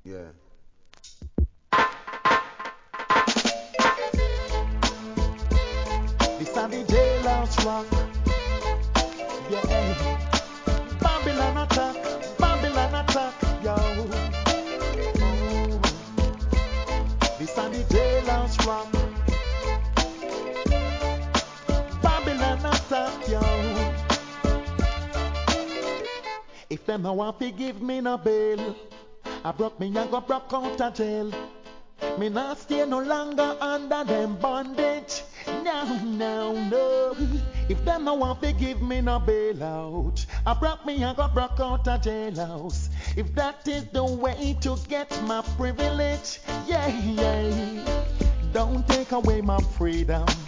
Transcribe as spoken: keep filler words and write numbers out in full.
Yeah. This are the jailhouse rock. Yeah. Babylon attack. Babylon attack. Yo. Oh. This are the jailhouse rock. Babylon attack. Yo. If them no want to give me no bail, I broke me and go broke out of jail. Me not stay no longer under them bondage. No, no, no. If them no want to give me no bailout, I broke me and got broke out of jailhouse. If that is the way to get my privilege, yeah, yeah. Don't take away my freedom.